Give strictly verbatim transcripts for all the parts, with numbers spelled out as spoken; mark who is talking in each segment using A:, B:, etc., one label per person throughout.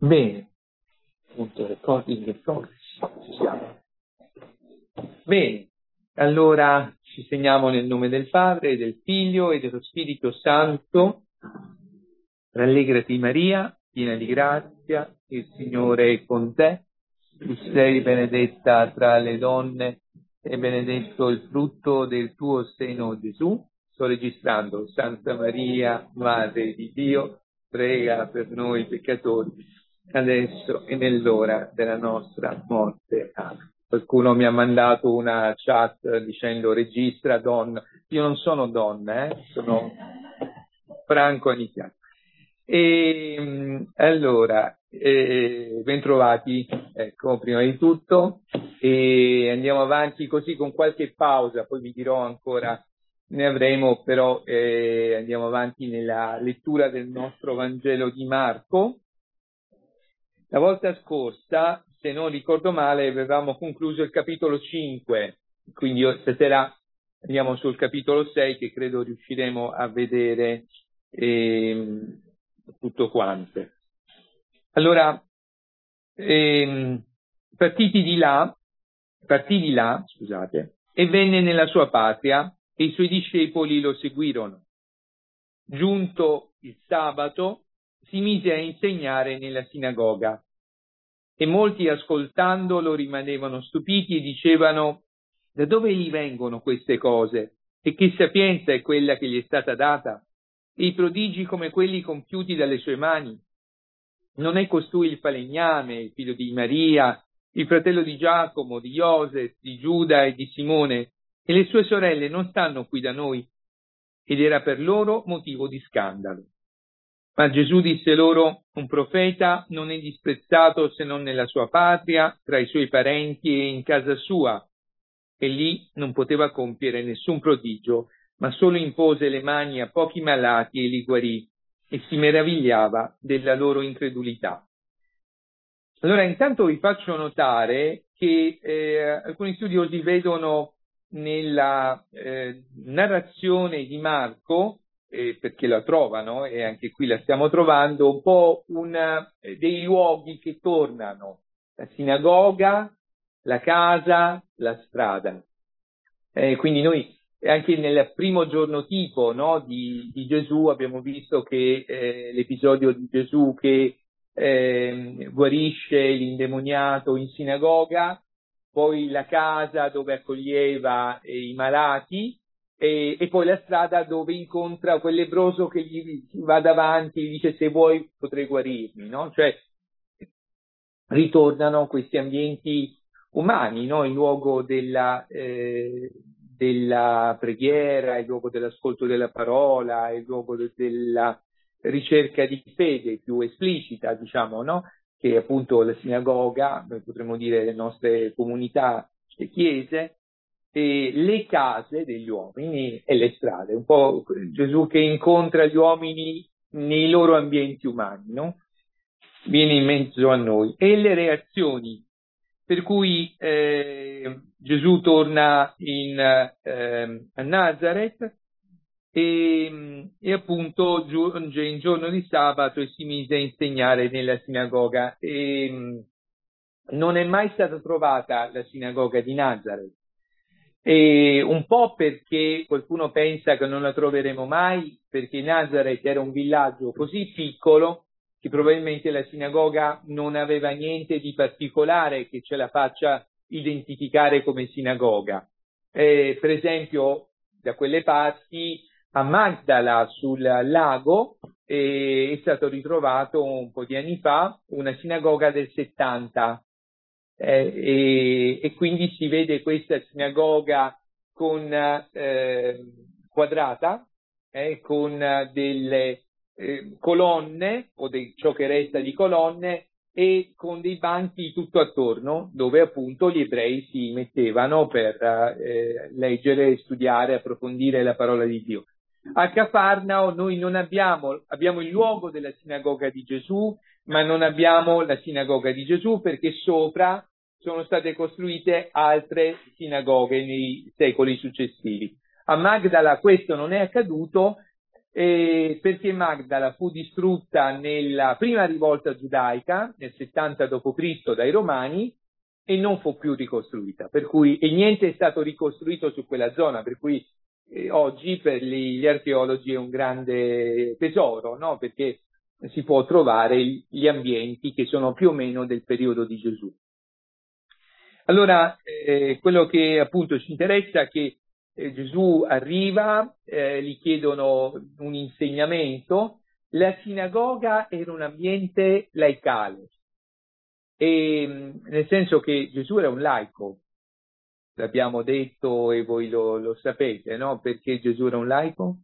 A: Bene, appunto, recording in progress, ci siamo. Bene, allora ci segniamo nel nome del Padre, del Figlio e dello Spirito Santo. Rallegrati Maria, piena di grazia, il Signore è con te. Tu sei benedetta tra le donne e benedetto il frutto del tuo seno, Gesù. Sto registrando. Santa Maria, Madre di Dio, prega per noi peccatori, adesso e nell'ora della nostra morte. Amen. Qualcuno mi ha mandato una chat dicendo registra donna. Io non sono donna, eh? Sono Franco Anichiano. E allora, eh, bentrovati, ecco, prima di tutto, e andiamo avanti così con qualche pausa, poi vi dirò ancora, ne avremo, però eh, andiamo avanti nella lettura del nostro Vangelo di Marco. La volta scorsa, se non ricordo male, avevamo concluso il capitolo cinque, quindi io stasera andiamo sul capitolo sei che credo riusciremo a vedere eh, tutto quanto. Allora, ehm, partiti di là, partì di là, scusate, e venne nella sua patria e i suoi discepoli lo seguirono. Giunto il sabato, si mise a insegnare nella sinagoga e molti ascoltandolo rimanevano stupiti e dicevano: da dove gli vengono queste cose? E che sapienza è quella che gli è stata data? E i prodigi come quelli compiuti dalle sue mani? Non è costui il falegname, il figlio di Maria, il fratello di Giacomo, di Iosef, di Giuda e di Simone? E le sue sorelle non stanno qui da noi? Ed era per loro motivo di scandalo. Ma Gesù disse loro: un profeta non è disprezzato se non nella sua patria, tra i suoi parenti e in casa sua. E lì non poteva compiere nessun prodigio, ma solo impose le mani a pochi malati e li guarì, e si meravigliava della loro incredulità. Allora, intanto vi faccio notare che eh, alcuni studiosi vedono nella eh, narrazione di Marco, eh, perché la trovano, e anche qui la stiamo trovando, un po' una, eh, dei luoghi che tornano: la sinagoga, la casa, la strada. Eh, quindi noi anche nel primo giorno tipo, no, di, di Gesù abbiamo visto che eh, l'episodio di Gesù che eh, guarisce l'indemoniato in sinagoga, poi la casa dove accoglieva eh, i malati e, e poi la strada dove incontra quel lebbroso che gli va davanti e gli dice: se vuoi potrei guarirmi, no? Cioè ritornano questi ambienti umani, no? Il luogo della, eh, della preghiera, il luogo dell'ascolto della parola, il luogo de- della ricerca di fede più esplicita, diciamo, no? Che è appunto la sinagoga, noi potremmo dire le nostre comunità, le chiese, e le case degli uomini e le strade, un po' Gesù che incontra gli uomini nei loro ambienti umani, no? Viene in mezzo a noi. E le reazioni per cui eh, Gesù torna in, eh, a Nazareth e, e appunto giunge in giorno di sabato e si mise a insegnare nella sinagoga. E, non è mai stata trovata la sinagoga di Nazareth. E un po' perché qualcuno pensa che non la troveremo mai, perché Nazareth era un villaggio così piccolo che probabilmente la sinagoga non aveva niente di particolare che ce la faccia identificare come sinagoga. Eh, per esempio, da quelle parti, a Magdala sul lago eh, è stato ritrovato un po' di anni fa una sinagoga del settanta. Eh, e, e quindi si vede questa sinagoga con eh, quadrata, eh, con delle eh, colonne o di ciò che resta di colonne e con dei banchi tutto attorno dove appunto gli ebrei si mettevano per eh, leggere, studiare, approfondire la parola di Dio. A Cafarnao noi non abbiamo, abbiamo il luogo della sinagoga di Gesù, ma non abbiamo la sinagoga di Gesù perché sopra sono state costruite altre sinagoghe nei secoli successivi. A Magdala questo non è accaduto eh, perché Magdala fu distrutta nella prima rivolta giudaica, nel settanta dopo Cristo dai Romani, e non fu più ricostruita, per cui, e niente è stato ricostruito su quella zona, per cui eh, oggi per gli, gli archeologi è un grande tesoro, no? Perché si può trovare gli ambienti che sono più o meno del periodo di Gesù. Allora, eh, quello che appunto ci interessa è che eh, Gesù arriva, eh, gli chiedono un insegnamento, la sinagoga era un ambiente laicale, e, nel senso che Gesù era un laico, l'abbiamo detto e voi lo, lo sapete, no? Perché Gesù era un laico?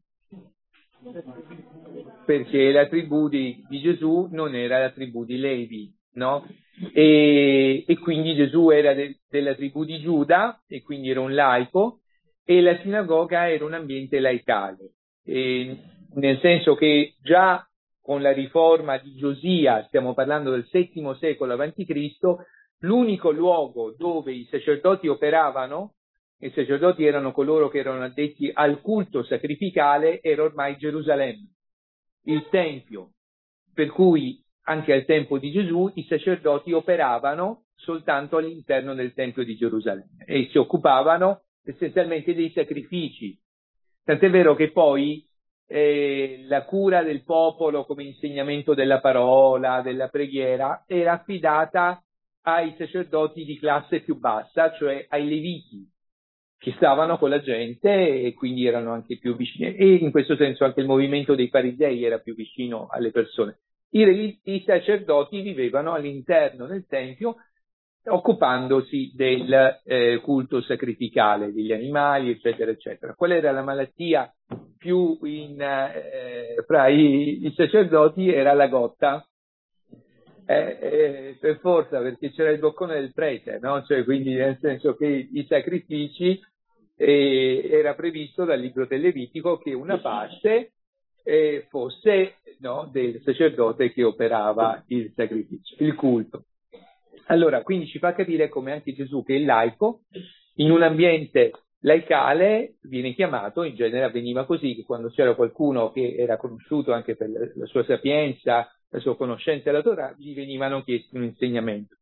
A: Perché la tribù di, di Gesù non era la tribù di Levi, no? E, e quindi Gesù era de, della tribù di Giuda, e quindi era un laico, e la sinagoga era un ambiente laicale, e, nel senso che già con la riforma di Giosia, stiamo parlando del settimo secolo avanti Cristo, l'unico luogo dove i sacerdoti operavano, e i sacerdoti erano coloro che erano addetti al culto sacrificale, era ormai Gerusalemme, il Tempio, per cui anche al tempo di Gesù i sacerdoti operavano soltanto all'interno del Tempio di Gerusalemme e si occupavano essenzialmente dei sacrifici. Tant'è vero che poi eh, la cura del popolo come insegnamento della parola, della preghiera, era affidata ai sacerdoti di classe più bassa, cioè ai leviti, che stavano con la gente e quindi erano anche più vicini, e in questo senso anche il movimento dei farisei era più vicino alle persone. I, i sacerdoti vivevano all'interno del Tempio occupandosi del eh, culto sacrificale degli animali, eccetera, eccetera. Qual era la malattia più in, eh, fra i, i sacerdoti? Era la gotta. Eh, eh, per forza, perché c'era il boccone del prete, no? Cioè, quindi nel senso che i sacrifici eh, era previsto dal libro del Levitico che una parte eh, fosse, no, del sacerdote che operava il sacrificio, il culto. Allora, quindi ci fa capire come anche Gesù, che è laico, in un ambiente laicale viene chiamato, in genere avveniva così, che quando c'era qualcuno che era conosciuto anche per la sua sapienza, la sua conoscenza della Torah, gli venivano chiesti un insegnamento.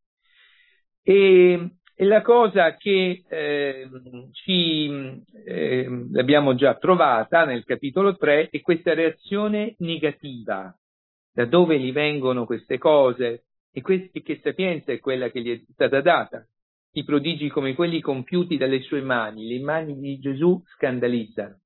A: E, e la cosa che eh, ci eh, l'abbiamo già trovata nel capitolo tre è questa reazione negativa. Da dove gli vengono queste cose? E, questi, che sapienza è quella che gli è stata data? I prodigi come quelli compiuti dalle sue mani, le mani di Gesù scandalizzano.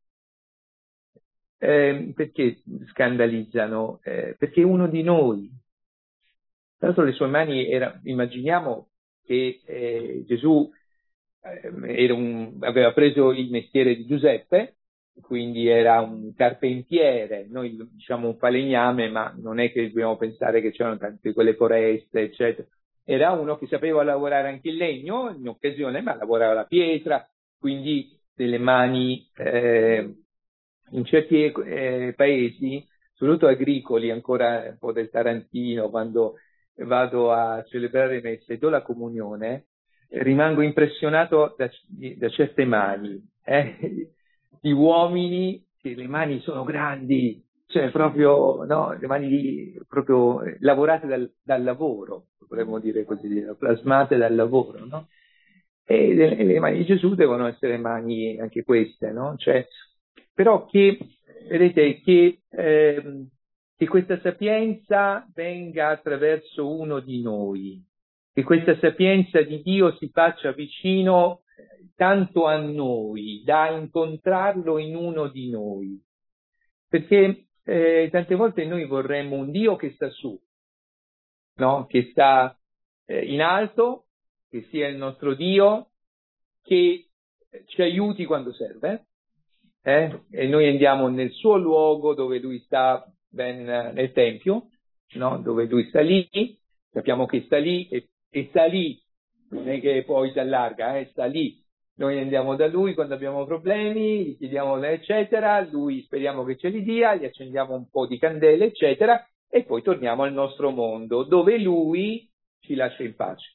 A: Eh, perché scandalizzano? Eh, perché è uno di noi. Tra l'altro le sue mani era, immaginiamo che eh, Gesù eh, era un, aveva preso il mestiere di Giuseppe, quindi era un carpentiere, noi diciamo un falegname, ma non è che dobbiamo pensare che c'erano tante quelle foreste, eccetera. Era uno che sapeva lavorare anche il legno in occasione, ma lavorava la pietra, quindi delle mani eh, in certi eh, paesi, soprattutto agricoli, ancora un po' del Tarantino, quando vado a celebrare messe e do la comunione, rimango impressionato da, da certe mani, eh, di uomini che le mani sono grandi, cioè proprio, no, le mani di, proprio lavorate dal, dal lavoro, potremmo dire così, plasmate dal lavoro, no? E le, le mani di Gesù devono essere mani anche queste, no? Cioè, però che, vedete, che, eh, che questa sapienza venga attraverso uno di noi, che questa sapienza di Dio si faccia vicino tanto a noi, da incontrarlo in uno di noi. Perché eh, tante volte noi vorremmo un Dio che sta su, no? Che sta eh, in alto, che sia il nostro Dio, che ci aiuti quando serve, eh? E noi andiamo nel suo luogo dove lui sta, ben nel Tempio, no? Dove lui sta lì, sappiamo che sta lì e, e sta lì, non è che poi si allarga, eh? Sta lì. Noi andiamo da lui quando abbiamo problemi, gli chiediamo eccetera, lui speriamo che ce li dia, gli accendiamo un po' di candele eccetera e poi torniamo al nostro mondo dove lui ci lascia in pace.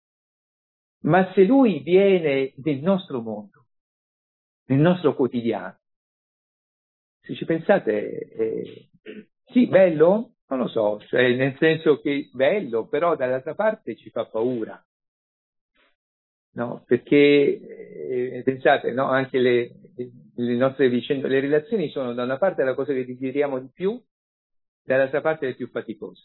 A: Ma se lui viene nel nostro mondo, nel nostro quotidiano, se ci pensate, eh, sì, bello, non lo so, cioè nel senso che bello, però dall'altra parte ci fa paura, no? Perché eh, pensate, no? Anche le, le nostre vicende, le relazioni sono da una parte la cosa che desideriamo di più, dall'altra parte le più faticose.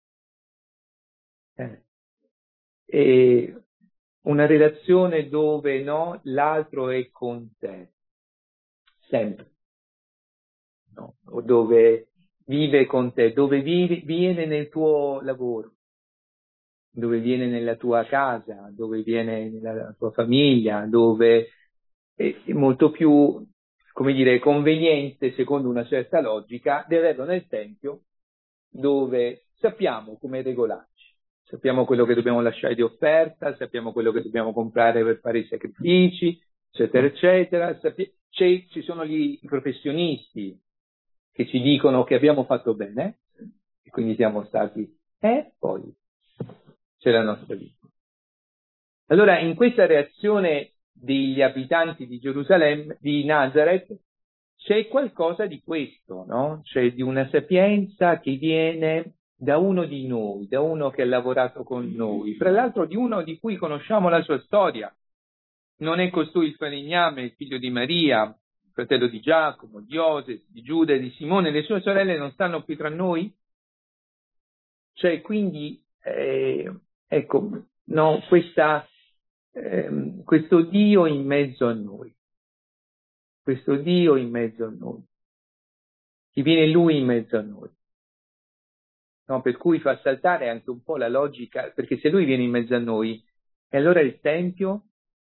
A: Eh. E una relazione dove no, l'altro è con te, sempre, no? O dove vive con te, dove vive, viene nel tuo lavoro, dove viene nella tua casa, dove viene nella tua famiglia, dove è molto più, come dire, conveniente, secondo una certa logica, di averlo nel Tempio, dove sappiamo come regolarci. Sappiamo quello che dobbiamo lasciare di offerta, sappiamo quello che dobbiamo comprare per fare i sacrifici, eccetera, eccetera. Sappi- c'è, ci sono gli, i professionisti che ci dicono che abbiamo fatto bene, e quindi siamo stati, e poi c'è la nostra vita. Allora, in questa reazione degli abitanti di Gerusalemme, di Nazareth, c'è qualcosa di questo, no? C'è di una sapienza che viene da uno di noi, da uno che ha lavorato con noi, fra l'altro di uno di cui conosciamo la sua storia. Non è costui il falegname, il figlio di Maria, fratello di Giacomo, di Iosef, di Giuda e di Simone, le sue sorelle non stanno qui tra noi? Cioè, quindi, eh, ecco, no, questa, ehm, questo Dio in mezzo a noi, questo Dio in mezzo a noi, che viene Lui in mezzo a noi. No, per cui fa saltare anche un po' la logica, perché se Lui viene in mezzo a noi, e allora il Tempio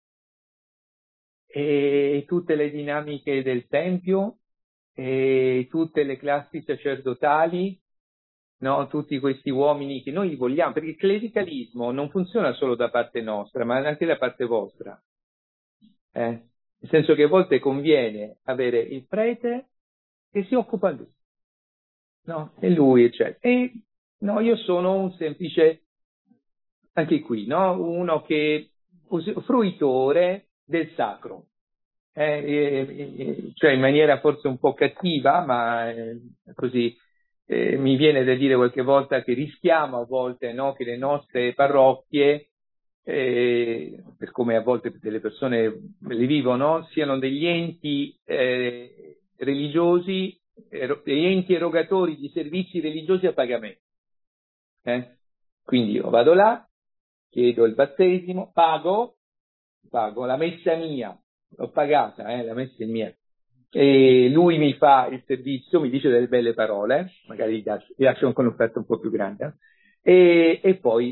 A: e tutte le dinamiche del Tempio e tutte le classi sacerdotali, no, tutti questi uomini che noi vogliamo, perché il clericalismo non funziona solo da parte nostra, ma anche da parte vostra. Eh? Nel senso che a volte conviene avere il prete che si occupa lui, no? E lui, eccetera. E no, io sono un semplice, anche qui, no? Uno che fruitore del sacro. Eh, eh, eh, cioè in maniera forse un po' cattiva, ma eh, così eh, mi viene da dire qualche volta che rischiamo a volte, no, che le nostre parrocchie, eh, per come a volte delle persone le vivono, siano degli enti eh, religiosi, ero, degli enti erogatori di servizi religiosi a pagamento. Eh? Quindi io vado là, chiedo il battesimo, pago, pago la messa mia, l'ho pagata, eh, la messa è mia. E lui mi fa il servizio, mi dice delle belle parole, magari gli lascio anche un'offerta un po' più grande, e, e poi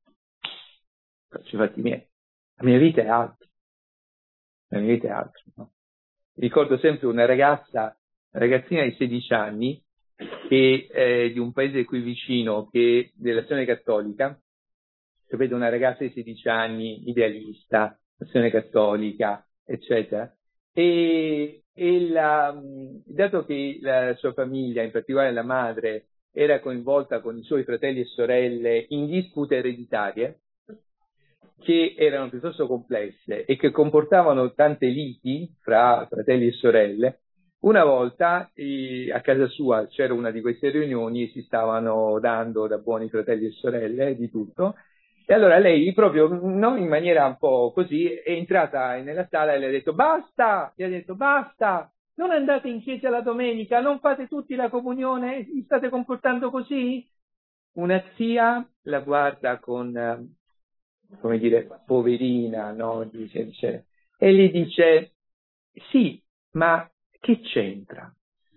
A: faccio i fatti miei. La mia vita è altro, la mia vita è altro, no? Ricordo sempre una ragazza, una ragazzina di sedici anni, che eh, di un paese qui vicino, che dell'Azione Cattolica, che vedo una ragazza di sedici anni, idealista, Azione Cattolica, eccetera, e, e la, dato che la sua famiglia, in particolare la madre, era coinvolta con i suoi fratelli e sorelle in dispute ereditarie, che erano piuttosto complesse e che comportavano tante liti fra fratelli e sorelle, una volta eh, a casa sua c'era una di queste riunioni e si stavano dando da buoni fratelli e sorelle di tutto, e allora lei proprio no, in maniera un po' così è entrata nella sala e le ha detto basta, gli ha detto basta, non andate in chiesa la domenica, non fate tutti la comunione, vi state comportando così? Una zia la guarda con, come dire, poverina, no? Dice, dice, e gli dice, sì, ma che c'entra?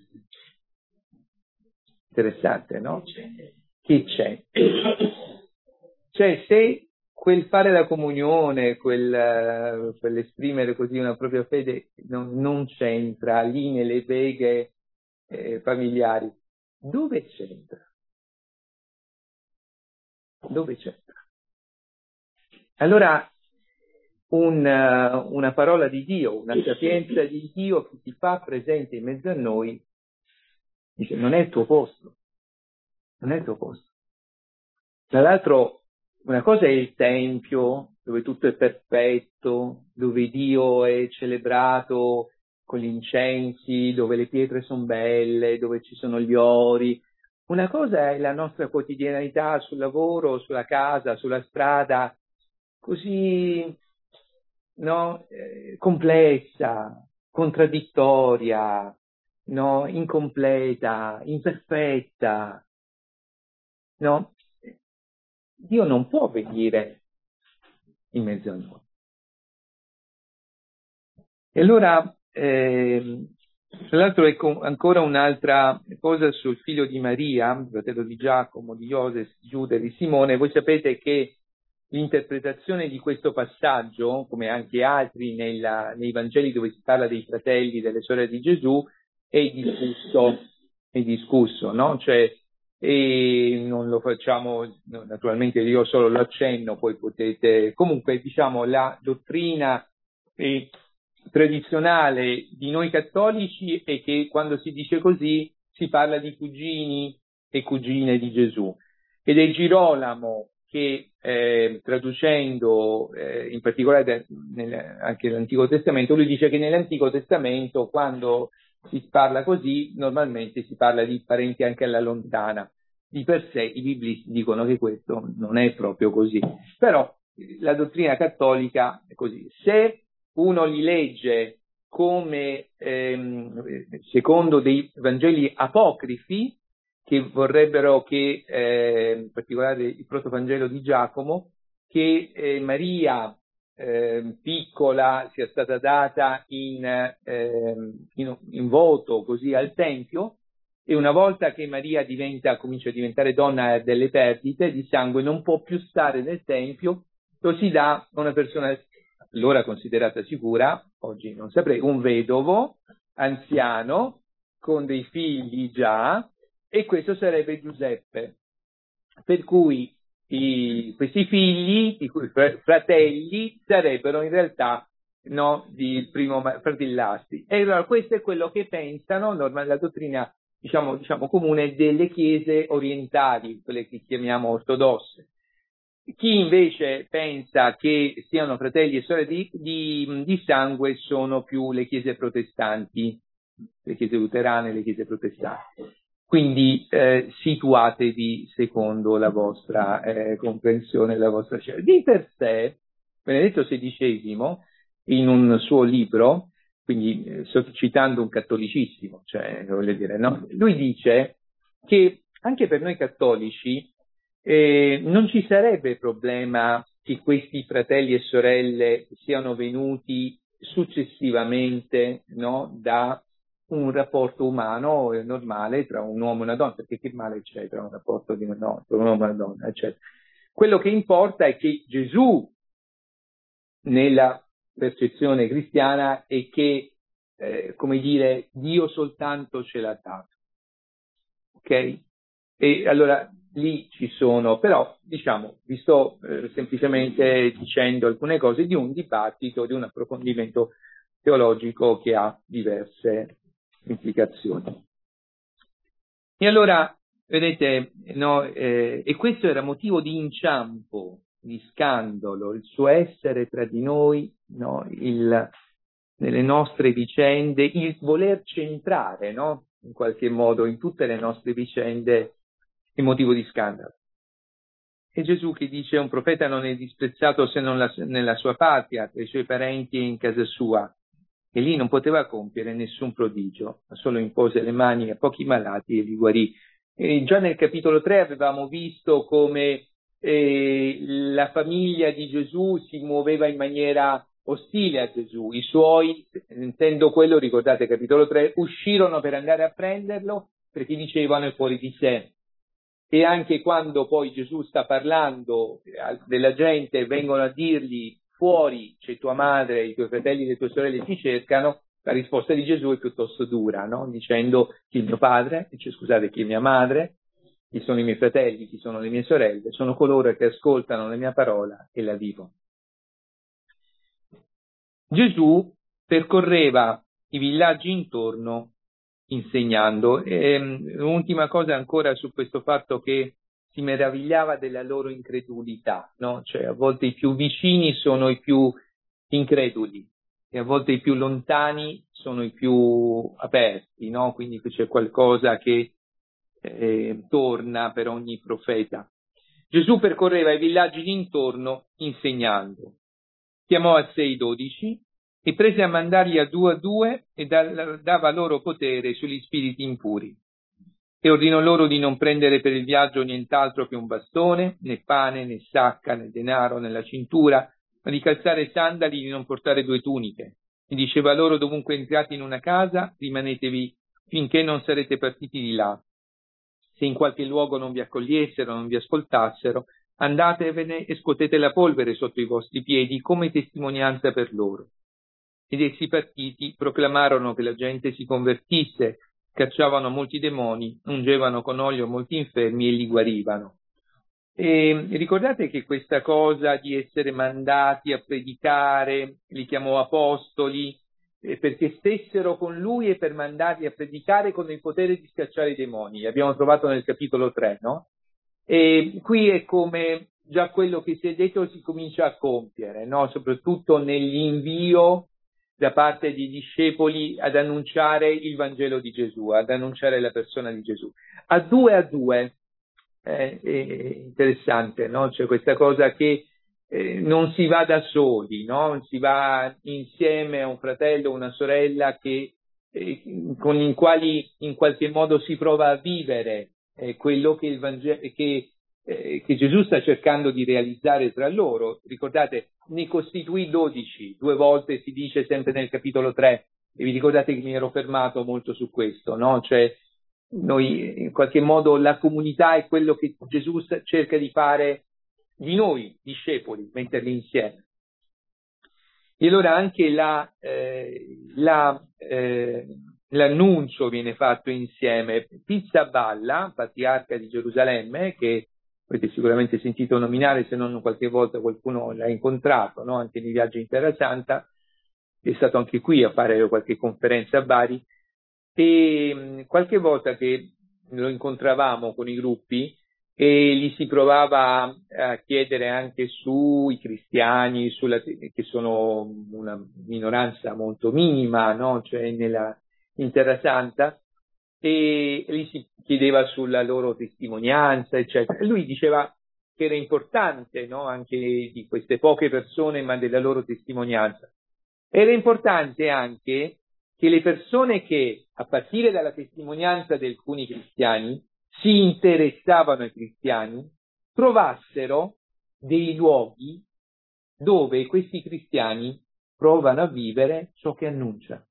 A: Interessante, no? Che c'è? Cioè, se quel fare la comunione, quel, quell'esprimere così una propria fede non, non c'entra lì nelle beghe eh, familiari, dove c'entra? Dove c'entra? Allora, un, uh, una parola di Dio, una sapienza di Dio che ti fa presente in mezzo a noi, dice, non è il tuo posto, non è il tuo posto. Tra l'altro, una cosa è il Tempio, dove tutto è perfetto, dove Dio è celebrato con gli incensi, dove le pietre sono belle, dove ci sono gli ori. Una cosa è la nostra quotidianità sul lavoro, sulla casa, sulla strada, così, no, eh, complessa, contraddittoria, no, incompleta, imperfetta, no? Dio non può venire in mezzo a noi. E allora, eh, tra l'altro, ecco ancora un'altra cosa sul figlio di Maria, fratello di Giacomo, di Iosef, di Giuda e di Simone. Voi sapete che l'interpretazione di questo passaggio, come anche altri nella, nei Vangeli dove si parla dei fratelli, delle sorelle di Gesù, è discusso, è discusso, no? Cioè, e non lo facciamo, naturalmente io solo lo accenno, poi potete, comunque diciamo la dottrina eh, tradizionale di noi cattolici è che quando si dice così si parla di cugini e cugine di Gesù, ed è Girolamo che eh, traducendo eh, in particolare nel, anche nell'Antico Testamento, lui dice che nell'Antico Testamento quando si parla così normalmente si parla di parenti anche alla lontana. Di per sé i biblisti dicono che questo non è proprio così, però la dottrina cattolica è così. Se uno li legge come ehm, secondo dei Vangeli apocrifi, che vorrebbero che, eh, in particolare il protovangelo di Giacomo, che eh, Maria eh, piccola sia stata data in, eh, in, in voto così al Tempio, e una volta che Maria diventa, comincia a diventare donna delle perdite di sangue, non può più stare nel Tempio, lo si dà a una persona allora considerata sicura, oggi non saprei, un vedovo anziano con dei figli già, e questo sarebbe Giuseppe. Per cui i, questi figli, i cui fratelli, sarebbero in realtà no, di primo fratellasti. E allora questo è quello che pensano, normal, la dottrina diciamo, diciamo comune delle chiese orientali, quelle che chiamiamo ortodosse. Chi invece pensa che siano fratelli e sorelle di, di, di sangue sono più le chiese protestanti, le chiese luterane e le chiese protestanti. Quindi eh, situatevi secondo la vostra eh, comprensione, la vostra scelta. Di per sé, Benedetto sedicesimo, in un suo libro, quindi eh, sto citando un cattolicissimo, cioè voglio dire, no? Lui dice che anche per noi cattolici eh, non ci sarebbe problema che questi fratelli e sorelle siano venuti successivamente, no, da un rapporto umano e normale tra un uomo e una donna, perché che male c'è tra un rapporto di una donna, tra un uomo e una donna, eccetera. Quello che importa è che Gesù, nella percezione cristiana, è che, eh, come dire, Dio soltanto ce l'ha dato. Ok? E allora lì ci sono, però, diciamo, vi sto eh, semplicemente dicendo alcune cose di un dibattito, di un approfondimento teologico che ha diverse implicazioni. E allora, vedete, no, eh, e questo era motivo di inciampo, di scandalo, il suo essere tra di noi, no, il, nelle nostre vicende, il voler centrare, no, in qualche modo, in tutte le nostre vicende, è motivo di scandalo. E Gesù che dice: un profeta non è disprezzato se non la, nella sua patria, tra i suoi parenti e in casa sua. E lì non poteva compiere nessun prodigio, ma solo impose le mani a pochi malati e li guarì. E già nel capitolo tre avevamo visto come eh, la famiglia di Gesù si muoveva in maniera ostile a Gesù. I suoi, intendo quello, ricordate capitolo tre, uscirono per andare a prenderlo perché dicevano è fuori di sé. E anche quando poi Gesù sta parlando della gente, vengono a dirgli: fuori c'è tua madre, i tuoi fratelli e le tue sorelle ti cercano, la risposta di Gesù è piuttosto dura, no? Dicendo: chi è il mio padre, cioè, scusate, chi è mia madre, chi sono i miei fratelli, chi sono le mie sorelle, sono coloro che ascoltano la mia parola e la vivono. Gesù percorreva i villaggi intorno insegnando. E, un'ultima cosa ancora su questo fatto che si meravigliava della loro incredulità, no? Cioè a volte i più vicini sono i più increduli, e a volte i più lontani sono i più aperti, no? Quindi c'è qualcosa che eh, torna per ogni profeta. Gesù percorreva i villaggi d'intorno insegnando. Chiamò a sé i dodici e prese a mandarli a due a due e dava loro potere sugli spiriti impuri. E ordinò loro di non prendere per il viaggio nient'altro che un bastone, né pane, né sacca, né denaro nella cintura, ma di calzare sandali e di non portare due tuniche. E diceva loro: dovunque entriate in una casa, rimanetevi finché non sarete partiti di là. Se in qualche luogo non vi accogliessero, non vi ascoltassero, andatevene e scuotete la polvere sotto i vostri piedi come testimonianza per loro. Ed essi partiti proclamarono che la gente si convertisse, cacciavano molti demoni, ungevano con olio molti infermi e li guarivano. E ricordate che questa cosa di essere mandati a predicare, li chiamò apostoli, eh, perché stessero con lui e per mandarli a predicare con il potere di scacciare i demoni. Abbiamo trovato nel capitolo tre, no? E qui è come già quello che si è detto si comincia a compiere, no? Soprattutto nell'invio da parte di discepoli ad annunciare il Vangelo di Gesù, ad annunciare la persona di Gesù. A due a due, eh, è interessante, no? C'è questa cosa che eh, non si va da soli, no? Si va insieme a un fratello, una sorella che, eh, con i quali in qualche modo si prova a vivere eh, quello che il Vangelo, che Eh, che Gesù sta cercando di realizzare tra loro. Ricordate, ne costituì dodici, due volte si dice sempre nel capitolo tre, e vi ricordate che mi ero fermato molto su questo, no? Cioè, noi, in qualche modo, la comunità è quello che Gesù cerca di fare di noi, discepoli, metterli insieme. E allora anche la, eh, la, eh, l'annuncio viene fatto insieme. Pizzaballa, patriarca di Gerusalemme, che avete sicuramente sentito nominare, se non qualche volta qualcuno l'ha incontrato, no? Anche nei viaggi in Terra Santa, è stato anche qui a fare qualche conferenza a Bari, e mh, qualche volta che lo incontravamo con i gruppi e gli si provava a chiedere anche sui cristiani, sulla, che sono una minoranza molto minima, no? Cioè nella, in Terra Santa, e gli si chiedeva sulla loro testimonianza, eccetera. E lui diceva che era importante, no? Anche di queste poche persone, ma della loro testimonianza. Era importante anche che le persone che, a partire dalla testimonianza di alcuni cristiani, si interessavano ai cristiani, trovassero dei luoghi dove questi cristiani provano a vivere ciò che annuncia.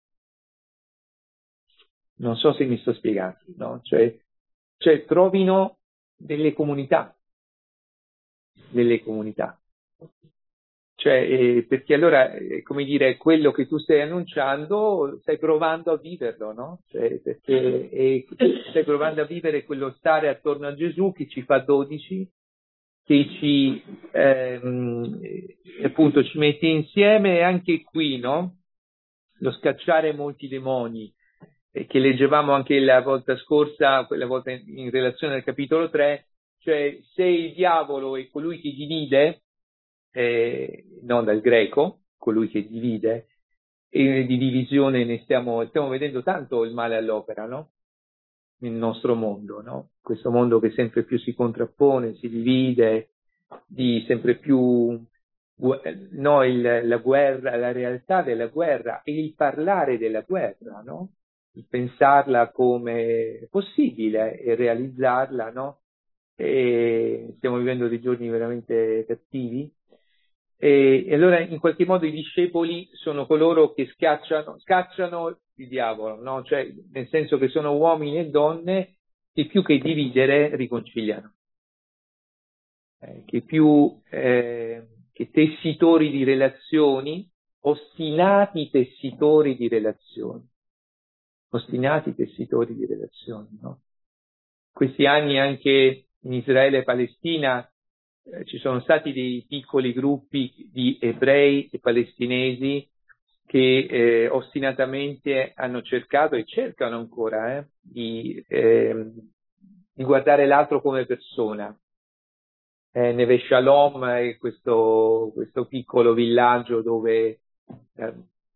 A: Non so se mi sto spiegando, no? Cioè, cioè trovino delle comunità, delle comunità. Cioè, eh, perché allora, eh, come dire, quello che tu stai annunciando, stai provando a viverlo, no? Cioè, perché eh, stai provando a vivere quello stare attorno a Gesù che ci fa dodici, che ci, ehm, appunto, ci mette insieme, e anche qui, no? Lo scacciare molti demoni, eh, che leggevamo anche la volta scorsa, quella volta in, in relazione al capitolo tre, cioè se il diavolo è colui che divide, eh, non dal greco, colui che divide, e di divisione ne stiamo, stiamo vedendo tanto il male all'opera, no? Nel nostro mondo, no? Questo mondo che sempre più si contrappone, si divide, di sempre più, no, il, la guerra, la realtà della guerra e il parlare della guerra, no? Il pensarla come possibile e realizzarla, no? E stiamo vivendo dei giorni veramente cattivi. E, e allora in qualche modo i discepoli sono coloro che scacciano, scacciano il diavolo, no? Cioè, nel senso che sono uomini e donne che più che dividere riconciliano, eh, che più eh, che tessitori di relazioni, ostinati tessitori di relazioni, ostinati tessitori di relazioni, no? Questi anni anche in Israele e Palestina eh, ci sono stati dei piccoli gruppi di ebrei e palestinesi che eh, ostinatamente hanno cercato e cercano ancora eh, di, eh, di guardare l'altro come persona. Eh, Neve Shalom è questo, questo piccolo villaggio dove eh,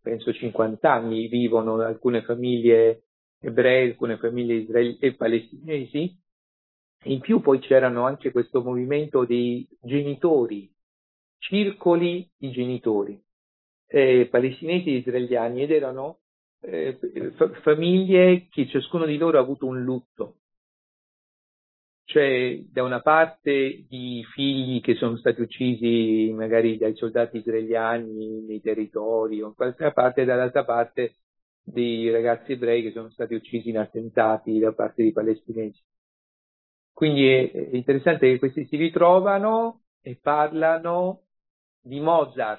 A: penso cinquanta anni, vivono alcune famiglie ebree, alcune famiglie israeli e palestinesi. In più poi c'erano anche questo movimento dei genitori, circoli di genitori, eh, palestinesi e israeliani, ed erano eh, fa- famiglie che ciascuno di loro ha avuto un lutto. Cioè, da una parte di figli che sono stati uccisi magari dai soldati israeliani nei territori, o in qualche parte, e dall'altra parte dei ragazzi ebrei che sono stati uccisi in attentati da parte dei palestinesi. Quindi è, è interessante che questi si ritrovano e parlano di Mozart,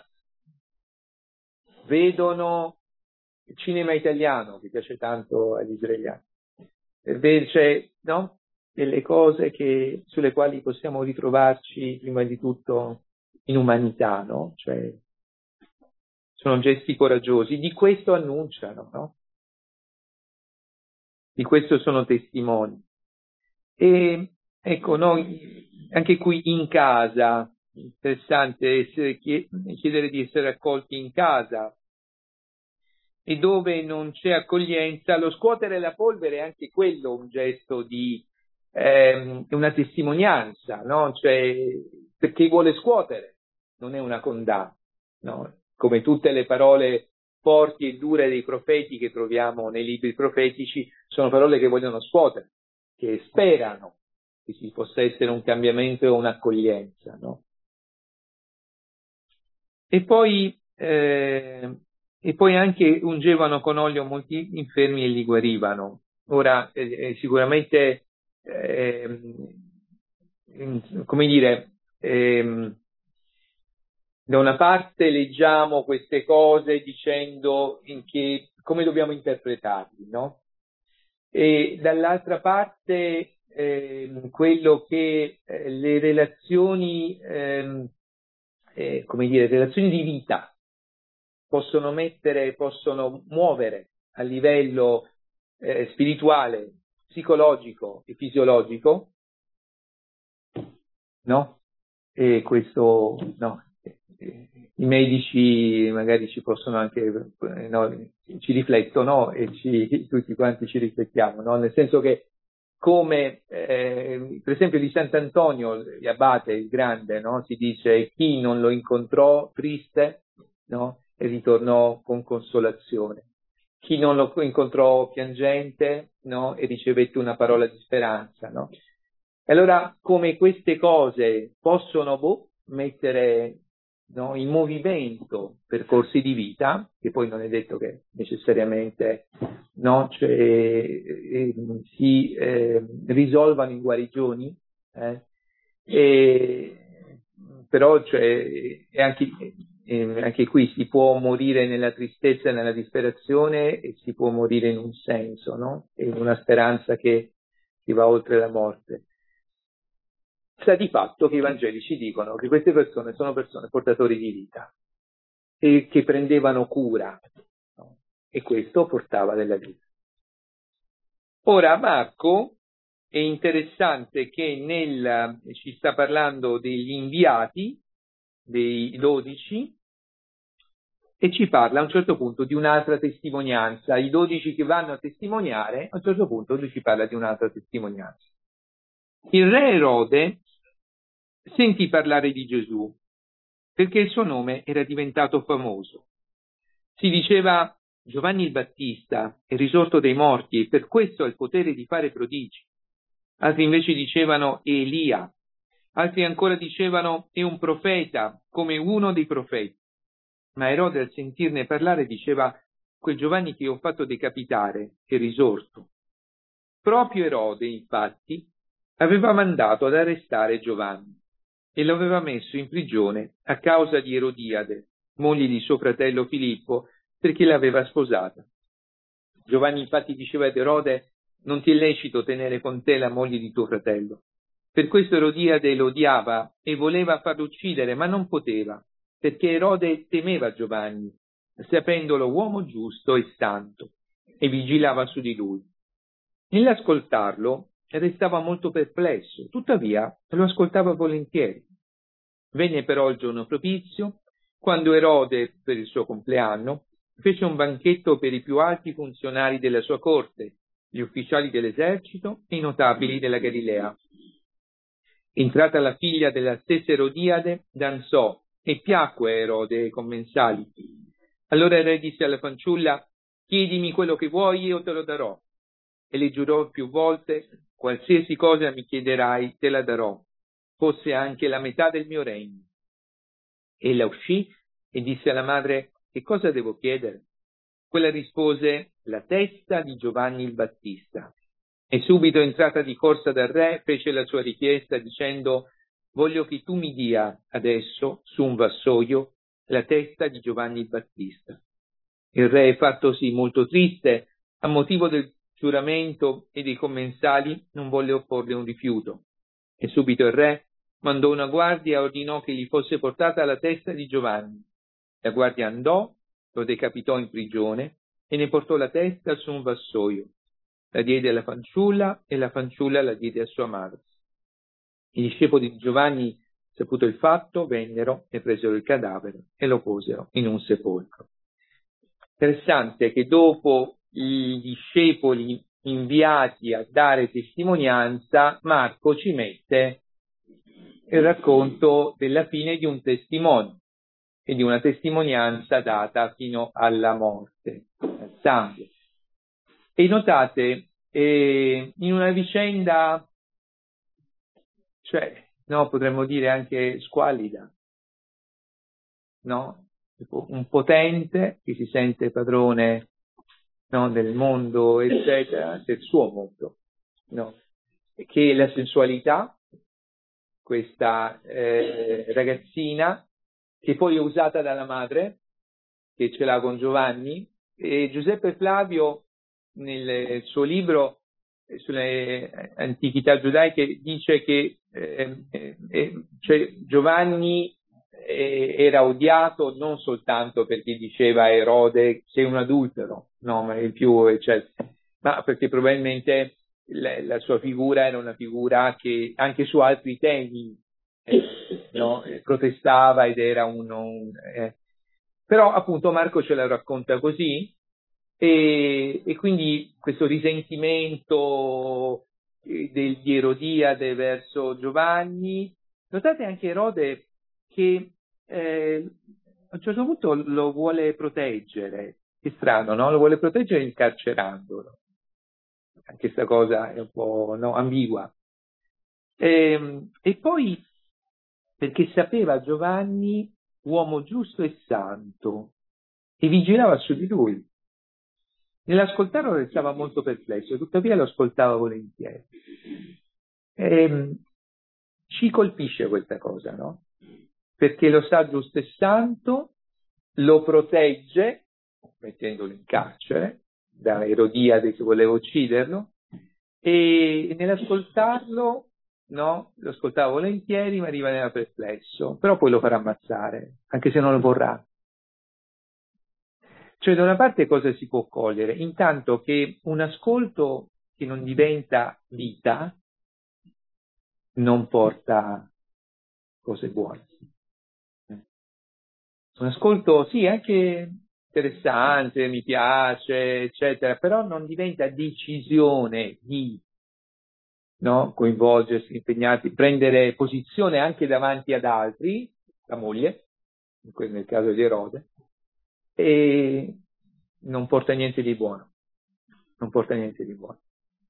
A: vedono il cinema italiano che piace tanto agli israeliani, invece, no? Delle cose che, sulle quali possiamo ritrovarci prima di tutto in umanità, no? Cioè, sono gesti coraggiosi, di questo annunciano, no? Di questo sono testimoni. E ecco, noi anche qui in casa, interessante essere, chiedere di essere accolti in casa, e dove non c'è accoglienza, lo scuotere la polvere è anche quello un gesto di ehm, una testimonianza, no? Cioè, perché vuole scuotere, non è una condanna, no? Come tutte le parole forti e dure dei profeti che troviamo nei libri profetici, sono parole che vogliono scuotere, che sperano che ci possa essere un cambiamento e un'accoglienza, no? E poi, eh, e poi anche ungevano con olio molti infermi e li guarivano. Ora, eh, sicuramente, eh, come dire, eh, da una parte leggiamo queste cose dicendo in che, come dobbiamo interpretarli, no? E dall'altra parte eh, quello che eh, le relazioni, eh, eh, come dire, relazioni di vita possono mettere, possono muovere a livello eh, spirituale, psicologico e fisiologico, no? E questo, no, i medici magari ci possono anche, no, ci riflettono e ci, tutti quanti ci riflettiamo, no? Nel senso che come, eh, per esempio di Sant'Antonio, l'abate, il grande, no? Si dice chi non lo incontrò triste, no? E ritornò con consolazione. Chi non lo incontrò piangente, no? E ricevette una parola di speranza, no? E allora, come queste cose possono boh, mettere, no, in movimento percorsi di vita, che poi non è detto che necessariamente, no, cioè, eh, si eh, risolvano in guarigioni, eh, e, però cioè, è anche, eh, anche qui si può morire nella tristezza e nella disperazione, e si può morire in un senso, no? In una speranza che, che va oltre la morte. Sta di fatto che i Vangeli ci dicono che queste persone sono persone portatori di vita e che prendevano cura, no? E questo portava della vita. Ora Marco è interessante che nel, ci sta parlando degli inviati, dei dodici, e ci parla a un certo punto di un'altra testimonianza. I dodici che vanno a testimoniare, a un certo punto lui ci parla di un'altra testimonianza. Il re Erode sentì parlare di Gesù, perché il suo nome era diventato famoso. Si diceva: Giovanni il Battista è risorto dai morti e per questo ha il potere di fare prodigi. Altri invece dicevano è Elia. Altri ancora dicevano è un profeta, come uno dei profeti. Ma Erode, al sentirne parlare, diceva: quel Giovanni che io ho fatto decapitare è risorto. Proprio Erode, infatti, aveva mandato ad arrestare Giovanni e lo aveva messo in prigione a causa di Erodiade, moglie di suo fratello Filippo, perché l'aveva sposata. Giovanni infatti diceva ad Erode: non ti è lecito tenere con te la moglie di tuo fratello. Per questo Erodiade lo odiava e voleva farlo uccidere, ma non poteva, perché Erode temeva Giovanni, sapendolo uomo giusto e santo, e vigilava su di lui. Nell'ascoltarlo restava molto perplesso, tuttavia lo ascoltava volentieri. Venne però il giorno propizio, quando Erode, per il suo compleanno, fece un banchetto per i più alti funzionari della sua corte, gli ufficiali dell'esercito e i notabili della Galilea. Entrata la figlia della stessa Erodiade, danzò e piacque a Erode e ai commensali. Allora il re disse alla fanciulla: chiedimi quello che vuoi e io te lo darò. E le giurò più volte: qualsiasi cosa mi chiederai te la darò, fosse anche la metà del mio regno. Ella uscì e disse alla madre: che cosa devo chiedere? Quella rispose: la testa di Giovanni il Battista. E subito, entrata di corsa dal re, fece la sua richiesta dicendo: voglio che tu mi dia adesso, su un vassoio, la testa di Giovanni il Battista. Il re, fattosi molto triste a motivo del giuramento e dei commensali, non volle opporle un rifiuto. E subito il re mandò una guardia e ordinò che gli fosse portata la testa di Giovanni. La guardia andò, lo decapitò in prigione e ne portò la testa su un vassoio. La diede alla fanciulla e la fanciulla la diede a sua madre. I discepoli di Giovanni, saputo il fatto, vennero e presero il cadavere e lo posero in un sepolcro. Interessante che dopo i discepoli inviati a dare testimonianza, Marco ci mette il racconto della fine di un testimone e di una testimonianza data fino alla morte, al sangue. E notate, eh, in una vicenda, cioè, no, potremmo dire anche squallida, no? Un potente che si sente padrone, no, del mondo, eccetera, del suo mondo, no? Che la sensualità, questa eh, ragazzina, che poi è usata dalla madre, che ce l'ha con Giovanni, e Giuseppe Flavio, nel suo libro sulle antichità giudaiche, dice che eh, eh, cioè Giovanni eh, era odiato non soltanto perché diceva a Erode sei un adultero, no, ma il più, eccetera, ma perché probabilmente la, la sua figura era una figura che anche su altri temi eh, no, protestava ed era uno un, eh. Però appunto Marco ce la racconta così. E, e quindi questo risentimento del, di Erodiade verso Giovanni. Notate anche Erode che eh, a un certo punto lo vuole proteggere, è strano, no? Lo vuole proteggere incarcerandolo. Anche questa cosa è un po', no, ambigua. E, e poi perché sapeva Giovanni uomo giusto e santo e vigilava su di lui. Nell'ascoltarlo restava molto perplesso, tuttavia lo ascoltava volentieri. E, ci colpisce questa cosa, no? Perché lo sa giusto e santo, lo protegge, mettendolo in carcere, da Erodiade che voleva ucciderlo, e nell'ascoltarlo, no? Lo ascoltava volentieri, ma rimaneva perplesso, però poi lo farà ammazzare, anche se non lo vorrà. Cioè, da una parte cosa si può cogliere? Intanto che un ascolto che non diventa vita non porta cose buone. Un ascolto, sì, anche interessante, mi piace, eccetera, però non diventa decisione di, no, coinvolgersi, impegnarsi, prendere posizione anche davanti ad altri, la moglie, nel caso di Erode, e non porta niente di buono, non porta niente di buono.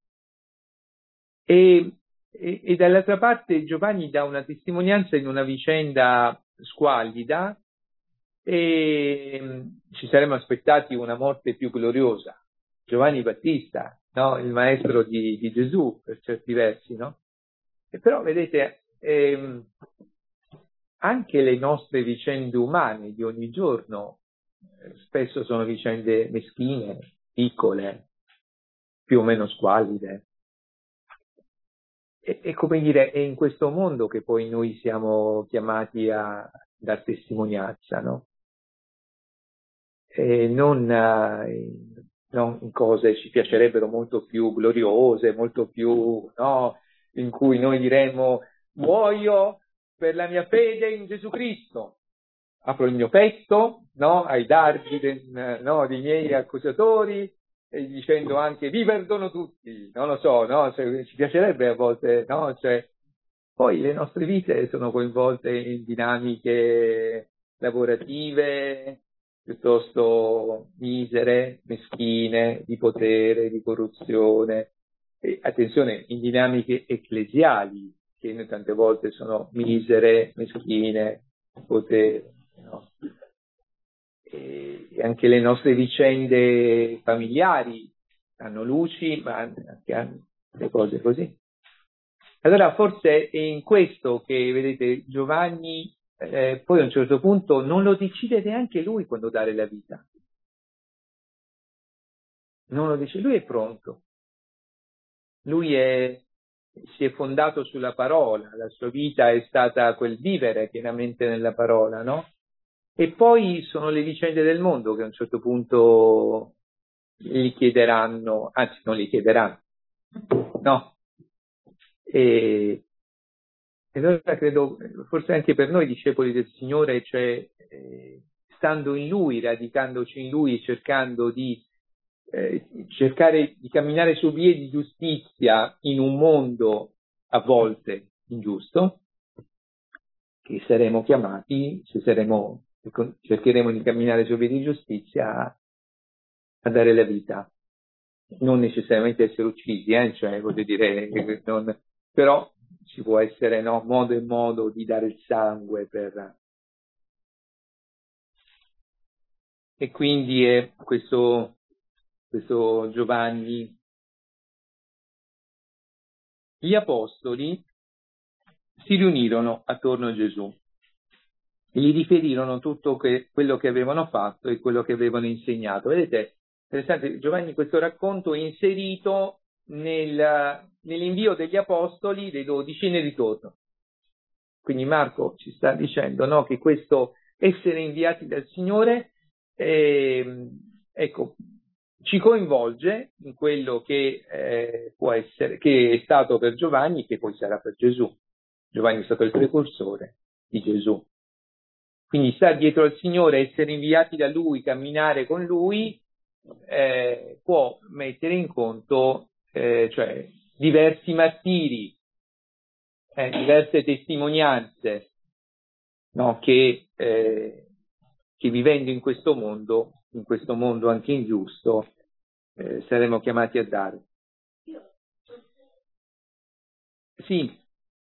A: E, e, e dall'altra parte Giovanni dà una testimonianza in una vicenda squallida e ci saremmo aspettati una morte più gloriosa. Giovanni Battista, no? Il maestro di, di Gesù per certi versi, no? E però vedete, ehm, anche le nostre vicende umane di ogni giorno spesso sono vicende meschine, piccole, più o meno squallide. E, e come dire, è in questo mondo che poi noi siamo chiamati a dar testimonianza, no? E non, uh, non in cose ci piacerebbero molto più gloriose, molto più, no? In cui noi diremmo muoio per la mia fede in Gesù Cristo. apro il mio petto, no, ai dardi del, no, dei miei accusatori, e dicendo anche vi perdono tutti, non lo so, no, cioè, ci piacerebbe a volte, no, cioè, poi le nostre vite sono coinvolte in dinamiche lavorative piuttosto misere, meschine, di potere, di corruzione, e attenzione, in dinamiche ecclesiali, che tante volte sono misere, meschine, potere, no? E anche le nostre vicende familiari hanno luci, ma anche hanno le cose così. Allora forse è in questo che, vedete, Giovanni eh, poi a un certo punto non lo decide neanche lui quando dare la vita. Non lo dice, lui è pronto. Lui è, si è fondato sulla parola, la sua vita è stata quel vivere pienamente nella parola, no? E poi sono le vicende del mondo che a un certo punto gli chiederanno, anzi non gli chiederanno, no? E, e allora credo, forse anche per noi discepoli del Signore, cioè eh, stando in Lui, radicandoci in Lui, cercando di eh, cercare di camminare su vie di giustizia in un mondo a volte ingiusto, che saremo chiamati, se saremo, cercheremo di camminare su vie di giustizia, a dare la vita. Non necessariamente essere uccisi, eh? Cioè, voglio dire, non, però ci può essere, no, modo e modo di dare il sangue per... E quindi è questo, questo Giovanni. Gli apostoli si riunirono attorno a Gesù e gli riferirono tutto che, quello che avevano fatto e quello che avevano insegnato. Vedete, interessante, Giovanni questo racconto è inserito nel, nell'invio degli apostoli dei dodici nel ritorno. Quindi Marco ci sta dicendo, no, che questo essere inviati dal Signore eh, ecco, ci coinvolge in quello che eh, può essere, che è stato per Giovanni e che poi sarà per Gesù. Giovanni è stato il precursore di Gesù. Quindi stare dietro al Signore, essere inviati da Lui, camminare con Lui, eh, può mettere in conto eh, cioè, diversi martiri, eh, diverse testimonianze, no, che, eh, che vivendo in questo mondo, in questo mondo anche ingiusto, eh, saremo chiamati a dare. Sì.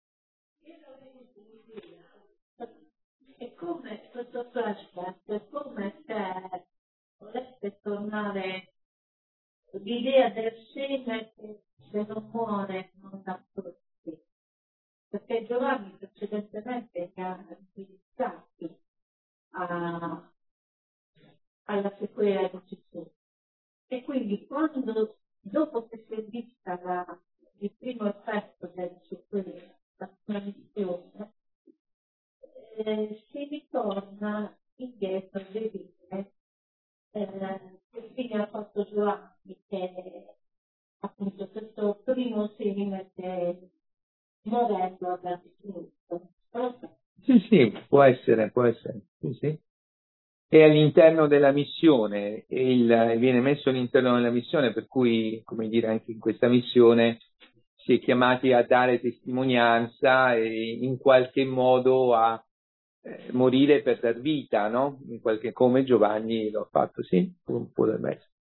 B: È come questo flashback, è come se volesse tornare l'idea del seme che se non muore non dà frutti. Perché Giovanni precedentemente li ha indirizzati a, alla sequela di Gesù. E quindi quando, dopo che si è vista la, il primo effetto della sequela, la sua missione, eh, si ritorna indietro a vedere eh, che fine ha fatto Giovanni, che appunto questo primo seme che morendo da distrutto.
A: Sì, sì, può essere, può essere, sì, sì. È all'interno della missione, e il, viene messo all'interno della missione, per cui, come dire, anche in questa missione si è chiamati a dare testimonianza e in qualche modo a eh, morire per dar vita, no? In qualche, come Giovanni lo ha fatto, sì, un po' del mezzo.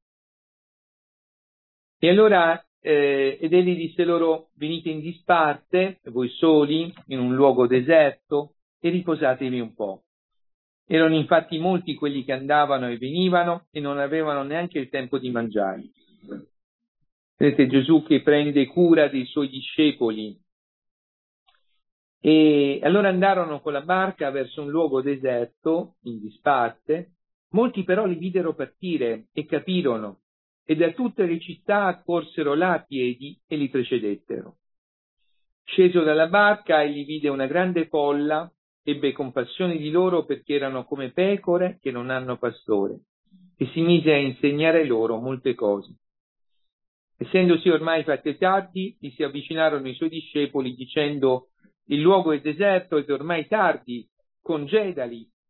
A: E allora, eh, ed egli disse loro, venite in disparte, voi soli, in un luogo deserto, e riposatevi un po'. Erano infatti molti quelli che andavano e venivano e non avevano neanche il tempo di mangiare. Vedete Gesù che prende cura dei suoi discepoli. E allora andarono con la barca verso un luogo deserto, in disparte. Molti però li videro partire e capirono, e da tutte le città accorsero là a piedi e li precedettero. Sceso dalla barca, egli vide una grande folla, ebbe compassione di loro perché erano come pecore che non hanno pastore, e si mise a insegnare loro molte cose. Essendosi ormai fatte tardi, gli si avvicinarono i suoi discepoli dicendo: il luogo è deserto ed ormai tardi, congedali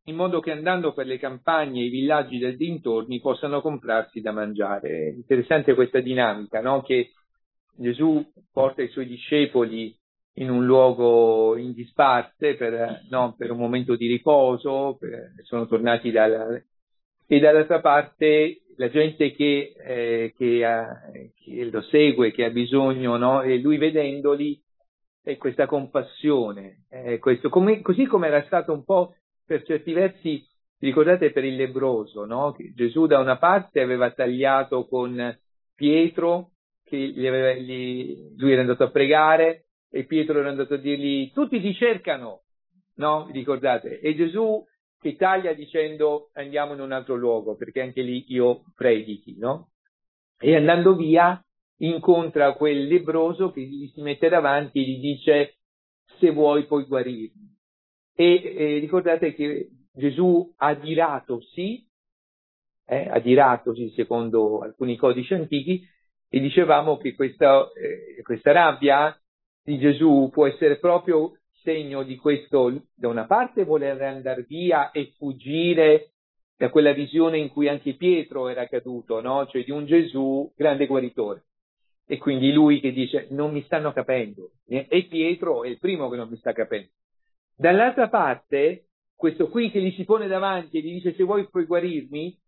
A: in modo che andando per le campagne e i villaggi del dintorni possano comprarsi da mangiare. È interessante questa dinamica, no? Che Gesù porta i suoi discepoli in un luogo in disparte per, no, per un momento di riposo, per, sono tornati dalla, e dall'altra parte la gente che, eh, che, ha, che lo segue, che ha bisogno, no? E lui vedendoli, è questa compassione, eh, questo, come, così come era stato un po' per certi versi, ricordate per il lebbroso, no? Che Gesù da una parte aveva tagliato con Pietro, che gli aveva, gli, lui era andato a pregare e Pietro era andato a dirgli tutti ti cercano, no? Ricordate? E Gesù che taglia dicendo andiamo in un altro luogo perché anche lì io predichi, no? E andando via incontra quel lebbroso che gli si mette davanti e gli dice se vuoi puoi guarirmi. E, e ricordate che Gesù adiratosi, eh, adiratosi secondo alcuni codici antichi, e dicevamo che questa, eh, questa rabbia di Gesù può essere proprio segno di questo, da una parte voler andare via e fuggire da quella visione in cui anche Pietro era caduto, no? Cioè di un Gesù grande guaritore. E quindi lui che dice non mi stanno capendo, e Pietro è il primo che non mi sta capendo. Dall'altra parte, questo qui che gli si pone davanti e gli dice se vuoi puoi guarirmi,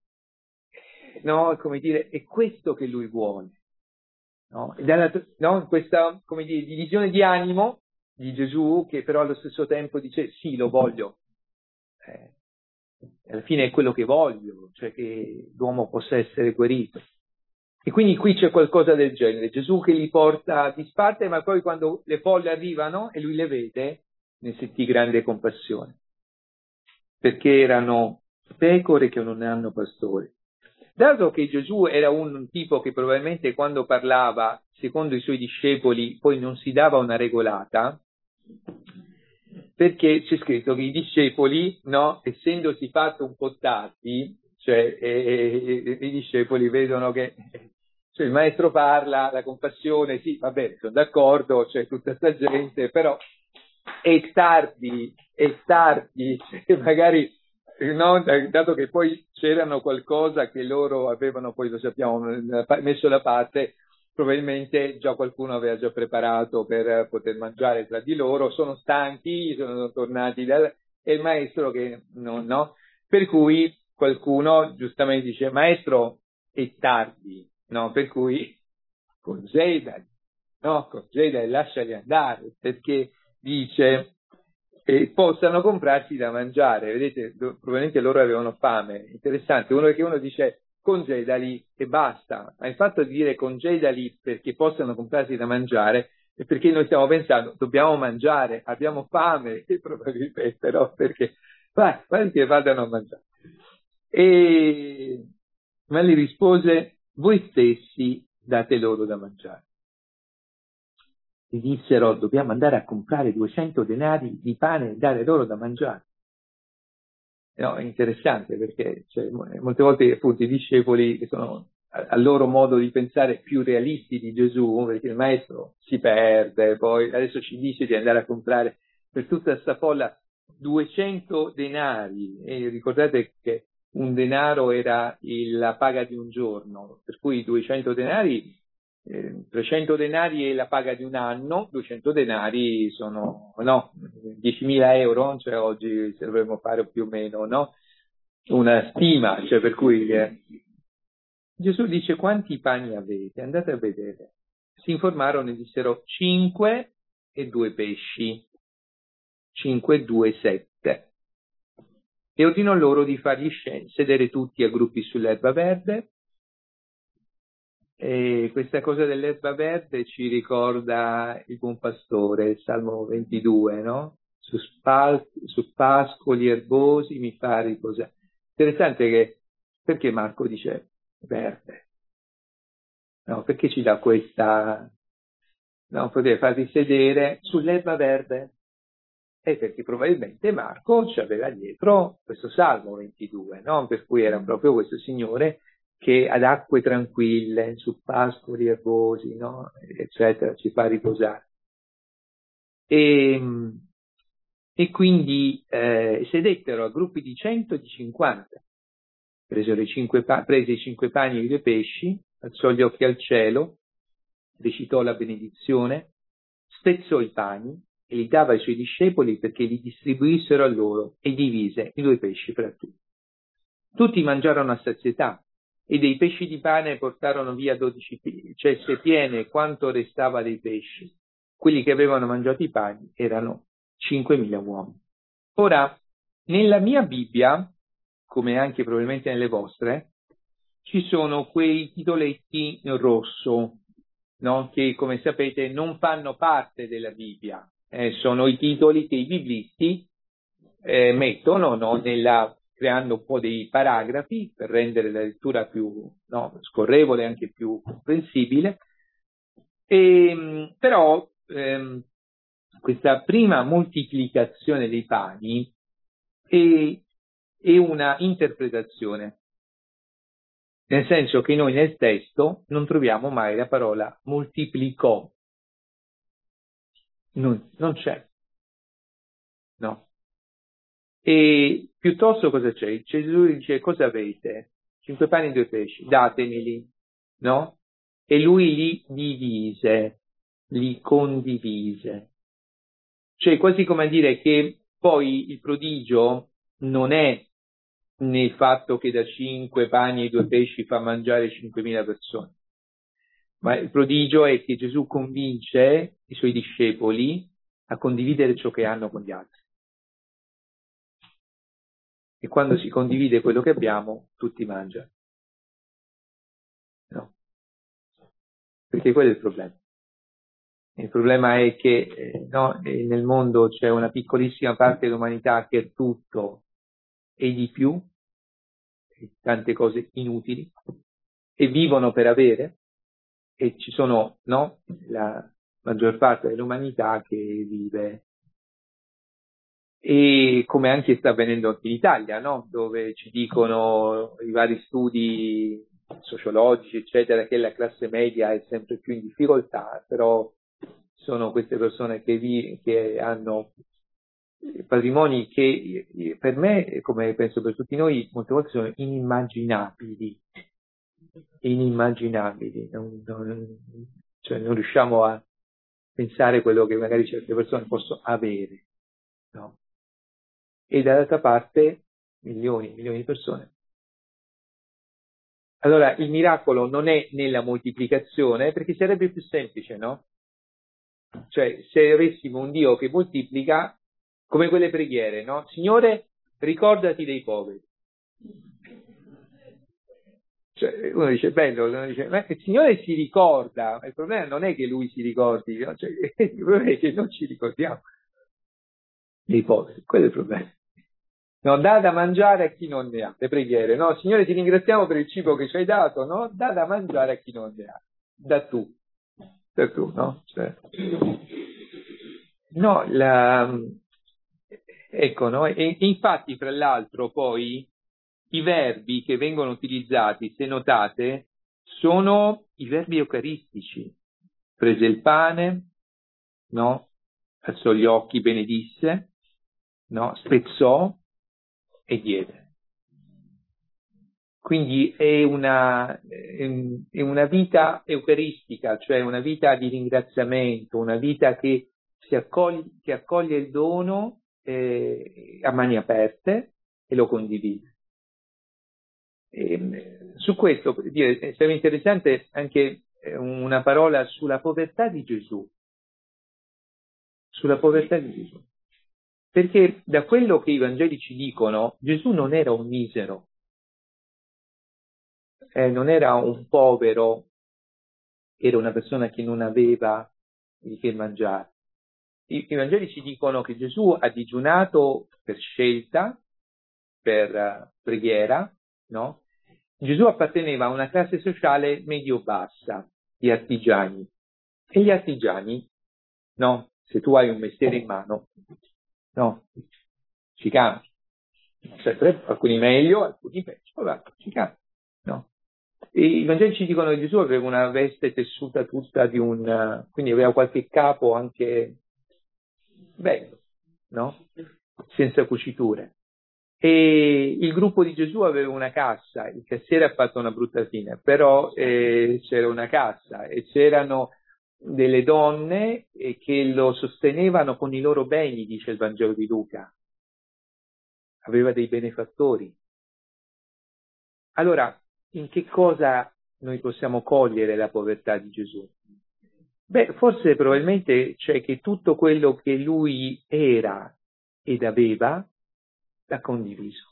A: no, come dire, è questo che lui vuole, no? E dalla, no, questa, come dire, divisione di animo di Gesù che però allo stesso tempo dice sì, lo voglio, eh, alla fine è quello che voglio, cioè che l'uomo possa essere guarito. E quindi qui c'è qualcosa del genere, Gesù che li porta a disparte, ma poi quando le folle arrivano e lui le vede, ne sentì grande compassione, perché erano pecore che non ne hanno pastore. Dato che Gesù era un tipo che probabilmente quando parlava, secondo i suoi discepoli, poi non si dava una regolata, perché c'è scritto che i discepoli, no, essendosi fatto un po' tardi, cioè eh, eh, i discepoli vedono che cioè, il maestro parla, la compassione, sì, va bene, sono d'accordo, c'è tutta questa gente, però è tardi, è tardi, cioè, magari, no, dato che poi c'erano qualcosa che loro avevano, poi lo sappiamo, messo da parte, probabilmente già qualcuno aveva già preparato per poter mangiare tra di loro, sono stanchi, sono tornati dal, e il maestro che no, no, per cui qualcuno giustamente dice, maestro, è tardi, no, per cui congedali, no, congedali, lasciali andare, perché dice eh, possano comprarsi da mangiare, vedete, do, probabilmente loro avevano fame, interessante, uno che uno dice congedali e basta, ma il fatto di dire congedali perché possano comprarsi da mangiare è perché noi stiamo pensando dobbiamo mangiare, abbiamo fame, e probabilmente no, perché vai, vai che vadano a mangiare. E ma gli rispose voi stessi date loro da mangiare. Gli dissero dobbiamo andare a comprare duecento denari di pane e dare loro da mangiare. No, è interessante perché cioè, molte volte appunto i discepoli che sono al loro modo di pensare più realisti di Gesù, perché il maestro si perde, poi adesso ci dice di andare a comprare per tutta questa folla duecento denari, e ricordate che un denaro era il, la paga di un giorno, per cui duecento denari, eh, trecento denari è la paga di un anno, duecento denari sono, no, diecimila euro, cioè oggi se dovremmo fare più o meno, no? Una stima, cioè per cui eh, Gesù dice quanti pani avete? Andate a vedere. Si informarono e dissero cinque e due pesci, cinque, due, sette. E ordinò loro di fargli sedere tutti a gruppi sull'erba verde. E questa cosa dell'erba verde ci ricorda il buon pastore, il Salmo ventidue, no? Su, spal- su pascoli erbosi mi fa riposare. Interessante che, perché Marco dice verde? No, perché ci dà questa, no, poteva farli sedere sull'erba verde? E perché probabilmente Marco ci aveva dietro questo Salmo ventidue, no? Per cui era proprio questo Signore che ad acque tranquille, su pascoli erbosi, no? Eccetera, ci fa riposare. E, e quindi eh, sedettero a gruppi di cento e di cinquanta. Presero i cinque pa- prese i cinque pani e i due pesci, alzò gli occhi al cielo, recitò la benedizione, spezzò i pani e li dava ai suoi discepoli perché li distribuissero a loro e divise i due pesci fra tutti. Tutti mangiarono a sazietà e dei pesci di pane portarono via dodici ceste piene quanto restava dei pesci. Quelli che avevano mangiato i pani erano cinquemila uomini. Ora, nella mia Bibbia, come anche probabilmente nelle vostre, ci sono quei titoletti in rosso, no? Che come sapete non fanno parte della Bibbia, eh, sono i titoli che i biblisti eh, mettono, no? Nella, creando un po' dei paragrafi per rendere la lettura più, no? scorrevole e anche più comprensibile. E, però ehm, questa prima moltiplicazione dei pani è, è una interpretazione, nel senso che noi nel testo non troviamo mai la parola moltiplicò, non, non c'è, no. E piuttosto cosa c'è? Gesù dice: cosa avete? Cinque pani e due pesci, datemeli, no? E lui li divise, li condivise. Cioè quasi come a dire che poi il prodigio non è nel fatto che da cinque pani e due pesci fa mangiare cinquemila persone, ma il prodigio è che Gesù convince i suoi discepoli a condividere ciò che hanno con gli altri. E quando si condivide quello che abbiamo, tutti mangiano. No? Perché quello è il problema. Il problema è che eh, no, nel mondo c'è una piccolissima parte dell'umanità che è tutto e di più, e tante cose inutili, e vivono per avere, e ci sono, no, la maggior parte dell'umanità che vive, e come anche sta avvenendo anche in Italia, no? Dove ci dicono i vari studi sociologici, eccetera, che la classe media è sempre più in difficoltà, però sono queste persone che, vi, che hanno patrimoni che per me, come penso per tutti noi, molte volte sono inimmaginabili, inimmaginabili, non, non, cioè non riusciamo a pensare quello che magari certe persone possono avere, no? E dall'altra parte milioni, milioni di persone. Allora il miracolo non è nella moltiplicazione, perché sarebbe più semplice, no? Cioè se avessimo un Dio che moltiplica, come quelle preghiere, no? Signore, ricordati dei poveri. Cioè, uno dice, bello, uno dice, ma il Signore si ricorda, il problema non è che Lui si ricordi, no? Cioè, il problema è che non ci ricordiamo dei poveri, quello è il problema. No, dà da mangiare a chi non ne ha, le preghiere, no? Signore, ti ringraziamo per il cibo che ci hai dato, no? Dà da mangiare a chi non ne ha, da tu, da tu, no? Cioè, no, la, ecco, no? E, infatti, fra l'altro, poi, i verbi che vengono utilizzati, se notate, sono i verbi eucaristici. Prese il pane, no? Alzò gli occhi, benedisse, no? Spezzò e diede. Quindi è una, è una vita eucaristica, cioè una vita di ringraziamento, una vita che si accoglie, che accoglie il dono eh, a mani aperte e lo condivide. E, su questo dire, sarebbe interessante anche una parola sulla povertà di Gesù, sulla povertà di Gesù, perché da quello che i Vangeli ci dicono, Gesù non era un misero, eh, non era un povero, era una persona che non aveva di che mangiare. I, I Vangeli ci dicono che Gesù ha digiunato per scelta, per uh, preghiera, no? Gesù apparteneva a una classe sociale medio-bassa, gli artigiani. E gli artigiani, no? Se tu hai un mestiere in mano, no? Ci cambi. Sempre, alcuni meglio, alcuni peggio, vabbè, ci cambi, no? E i Vangeli ci dicono che Gesù aveva una veste tessuta tutta di un, quindi aveva qualche capo anche bello, no? Senza cuciture. E il gruppo di Gesù aveva una cassa, il cassiere ha fatto una brutta fine, però eh, c'era una cassa e c'erano delle donne eh, che lo sostenevano con i loro beni, dice il Vangelo di Luca. Aveva dei benefattori. Allora, in che cosa noi possiamo cogliere la povertà di Gesù? Beh, forse probabilmente c'è che tutto quello che lui era ed aveva l'ha condiviso.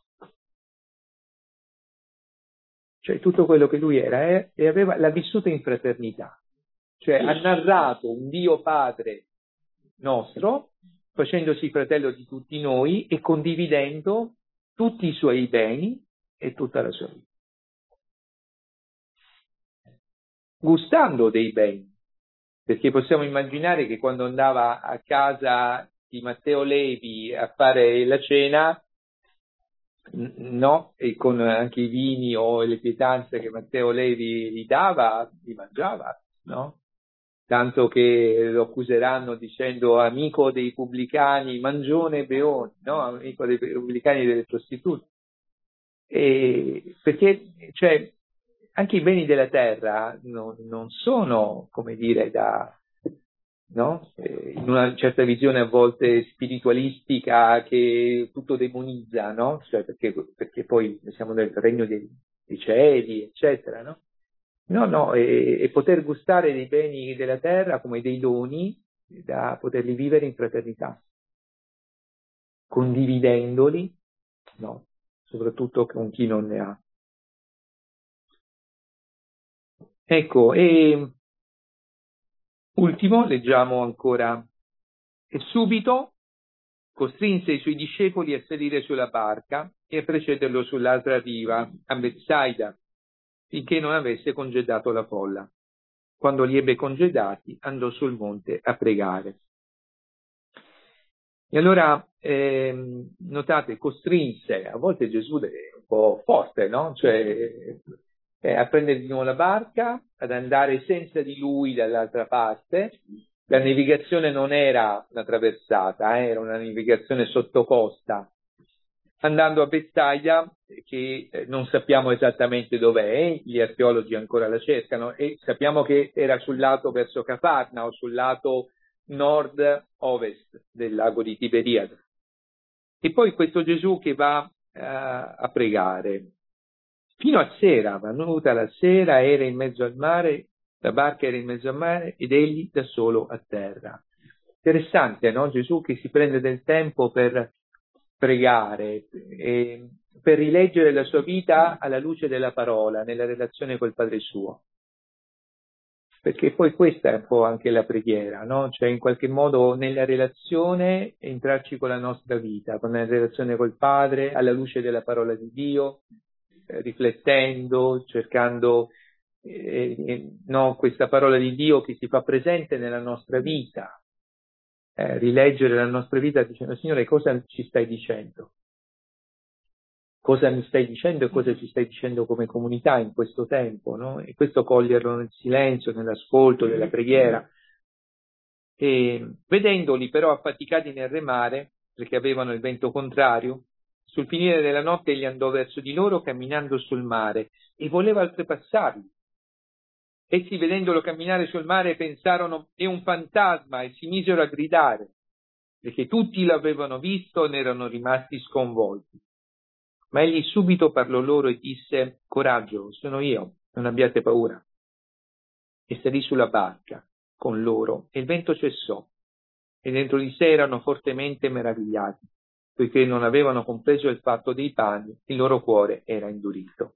A: Cioè tutto quello che lui era eh, e aveva l'ha vissuto in fraternità. Cioè ha narrato un Dio Padre nostro, facendosi fratello di tutti noi e condividendo tutti i suoi beni e tutta la sua vita. Gustando dei beni, perché possiamo immaginare che quando andava a casa di Matteo Levi a fare la cena, no, e con anche i vini o le pietanze che Matteo Levi gli dava, li mangiava, no? Tanto che lo accuseranno dicendo amico dei pubblicani, mangione e beone, no? Amico dei pubblicani e delle prostitute. E perché, cioè, anche i beni della terra non, non sono, come dire, da, no? Eh, in una certa visione a volte spiritualistica che tutto demonizza, no? Cioè perché, perché poi siamo nel regno dei, dei cieli, eccetera, no? No, no, e, e poter gustare dei beni della terra come dei doni da poterli vivere in fraternità, condividendoli, no? Soprattutto con chi non ne ha. Ecco, e ultimo, leggiamo ancora, e subito costrinse i suoi discepoli a salire sulla barca e a precederlo sull'altra riva, a Betsaida, finché non avesse congedato la folla. Quando li ebbe congedati, andò sul monte a pregare. E allora, ehm, notate, costrinse, a volte Gesù è un po' forte, no? Cioè, eh, a prendere di nuovo la barca, ad andare senza di lui dall'altra parte. La navigazione non era una traversata, eh, era una navigazione sottocosta, andando a Betsaida, che eh, non sappiamo esattamente dov'è, gli archeologi ancora la cercano, e sappiamo che era sul lato verso Cafarnao, sul lato nord-ovest del lago di Tiberiade. E poi questo Gesù che va uh, a pregare. Fino a sera, venuta la sera, era in mezzo al mare, la barca era in mezzo al mare ed egli da solo a terra. Interessante, no? Gesù che si prende del tempo per pregare, e per rileggere la sua vita alla luce della parola, nella relazione col Padre suo. Perché poi questa è un po' anche la preghiera, no? Cioè in qualche modo nella relazione entrarci con la nostra vita, con la relazione col Padre, alla luce della parola di Dio, eh, riflettendo, cercando eh, eh, no, questa parola di Dio che si fa presente nella nostra vita, eh, rileggere la nostra vita dicendo Signore cosa ci stai dicendo? Cosa mi stai dicendo e cosa ci stai dicendo come comunità in questo tempo, no? E questo coglierlo nel silenzio, nell'ascolto, nella preghiera. E vedendoli però affaticati nel remare, perché avevano il vento contrario, sul finire della notte egli andò verso di loro camminando sul mare e voleva oltrepassarli. Essi vedendolo camminare sul mare pensarono è un fantasma e si misero a gridare, perché tutti l'avevano visto e ne erano rimasti sconvolti. Ma egli subito parlò loro e disse, coraggio, sono io, non abbiate paura. E salì sulla barca con loro e il vento cessò e dentro di sé erano fortemente meravigliati, poiché non avevano compreso il fatto dei pani, il loro cuore era indurito.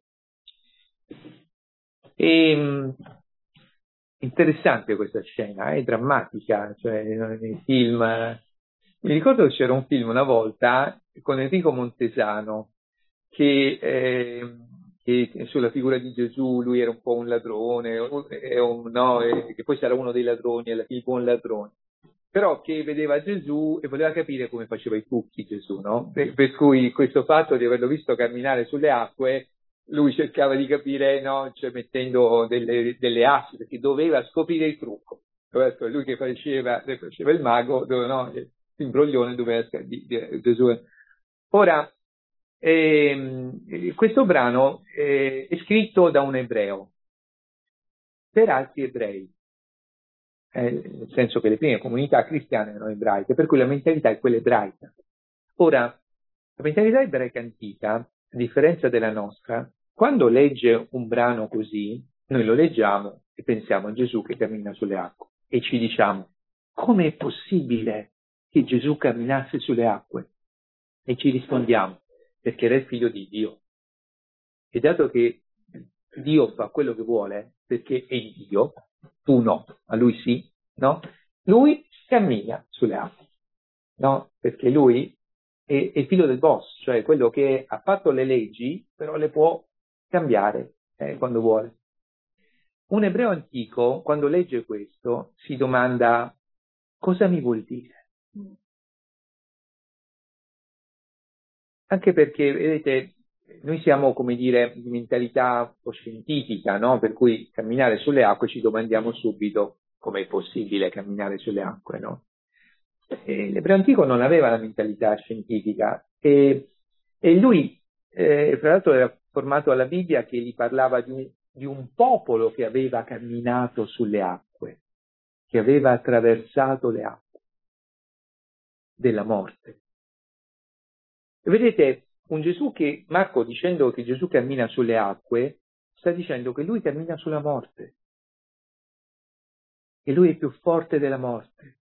A: E, interessante questa scena, è drammatica, cioè nei film. Mi ricordo che c'era un film una volta con Enrico Montesano, Che, eh, che sulla figura di Gesù lui era un po' un ladrone, e un, no, e che poi sarà uno dei ladroni, alla fine il buon ladrone, però che vedeva Gesù e voleva capire come faceva i trucchi Gesù, no? Per, per cui questo fatto di averlo visto camminare sulle acque, lui cercava di capire, no? Cioè mettendo delle, delle assi, perché doveva scoprire il trucco. Lui che faceva, faceva il mago, no? imbroglione dove di, di, Gesù. Ora, ehm, questo brano eh, è scritto da un ebreo per altri ebrei, eh, nel senso che le prime comunità cristiane erano ebraiche, per cui la mentalità è quella ebraica. Ora, la mentalità ebraica antica, a differenza della nostra, quando legge un brano così, noi lo leggiamo e pensiamo a Gesù che cammina sulle acque e ci diciamo: come è possibile che Gesù camminasse sulle acque? E ci rispondiamo: perché era il figlio di Dio. E dato che Dio fa quello che vuole, perché è Dio, tu no, a lui sì, no? Lui cammina sulle acque, no? Perché lui è, è il figlio del boss, cioè quello che ha fatto le leggi, però le può cambiare eh, quando vuole. Un ebreo antico, quando legge questo, si domanda: cosa mi vuol dire? Anche perché, vedete, noi siamo, come dire, di mentalità un po' scientifica, no? Per cui camminare sulle acque ci domandiamo subito com'è possibile camminare sulle acque, no? E l'ebreo antico non aveva la mentalità scientifica e, e lui, eh, tra l'altro, era formato alla Bibbia che gli parlava di un, di un popolo che aveva camminato sulle acque, che aveva attraversato le acque della morte. E vedete, un Gesù che, Marco dicendo che Gesù cammina sulle acque, sta dicendo che lui cammina sulla morte. E lui è più forte della morte.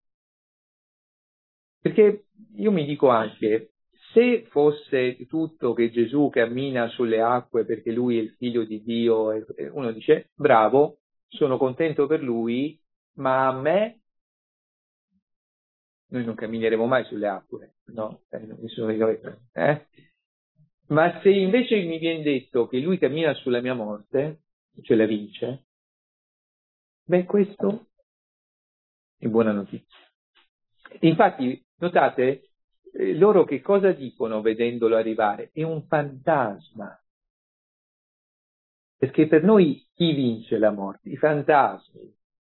A: Perché io mi dico anche, se fosse tutto che Gesù cammina sulle acque perché lui è il figlio di Dio, e uno dice: bravo, sono contento per lui, ma a me noi non cammineremo mai sulle acque, no? Eh, nessuno di noi, eh? Ma se invece mi viene detto che lui cammina sulla mia morte, cioè la vince, beh, questo è buona notizia. Infatti, notate, eh, loro che cosa dicono vedendolo arrivare? È un fantasma. Perché per noi chi vince la morte? I fantasmi.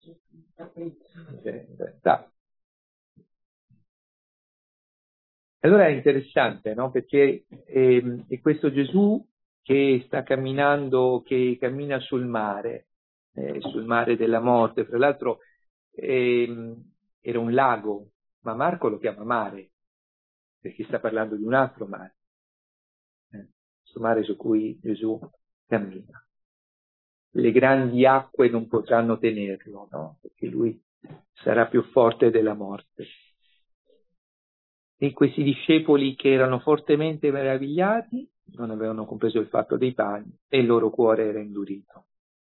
A: Cioè, allora è interessante, no? Perché eh, è questo Gesù che sta camminando, che cammina sul mare, eh, sul mare della morte. Tra l'altro eh, era un lago, ma Marco lo chiama mare, perché sta parlando di un altro mare, eh, questo mare su cui Gesù cammina. Le grandi acque non potranno tenerlo, no? Perché lui sarà più forte della morte. E questi discepoli che erano fortemente meravigliati non avevano compreso il fatto dei pani e il loro cuore era indurito.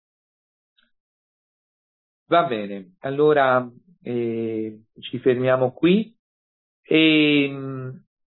A: Va bene, allora eh, ci fermiamo qui e,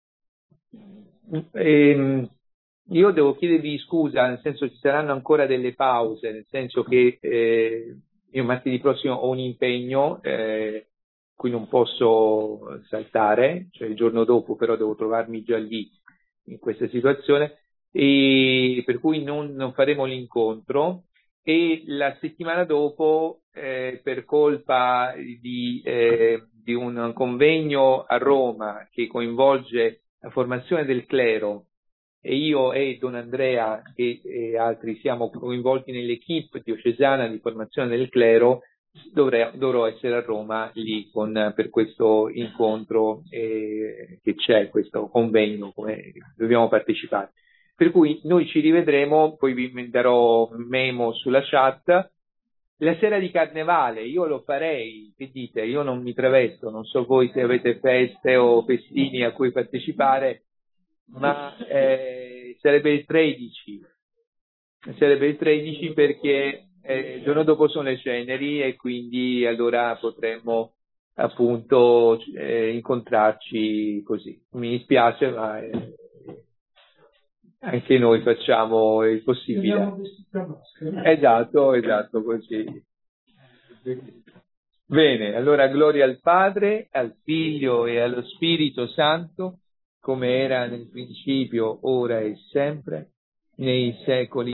A: e io devo chiedervi scusa, nel senso ci saranno ancora delle pause, nel senso che eh, io martedì prossimo ho un impegno eh, cui non posso saltare, cioè il giorno dopo però devo trovarmi già lì in questa situazione, e per cui non, non faremo l'incontro, e la settimana dopo eh, per colpa di, eh, di un convegno a Roma che coinvolge la formazione del clero, e io e Don Andrea e, e altri siamo coinvolti nell'equipe diocesana di formazione del clero, dovrei, dovrò essere a Roma lì con, per questo incontro eh, che c'è, questo convegno, come dobbiamo partecipare. Per cui noi ci rivedremo, poi vi darò memo sulla chat. La sera di Carnevale io lo farei, che dite? Io non mi travesto, non so voi se avete feste o festini a cui partecipare, ma eh, sarebbe il tredici, sarebbe il tredici perché eh, il giorno dopo sono le ceneri e quindi allora potremmo appunto eh, incontrarci così. Mi dispiace, ma eh, anche noi facciamo il possibile. Esatto, esatto, così. Bene, allora gloria al Padre, al Figlio e allo Spirito Santo, come era nel principio, ora e sempre, nei secoli.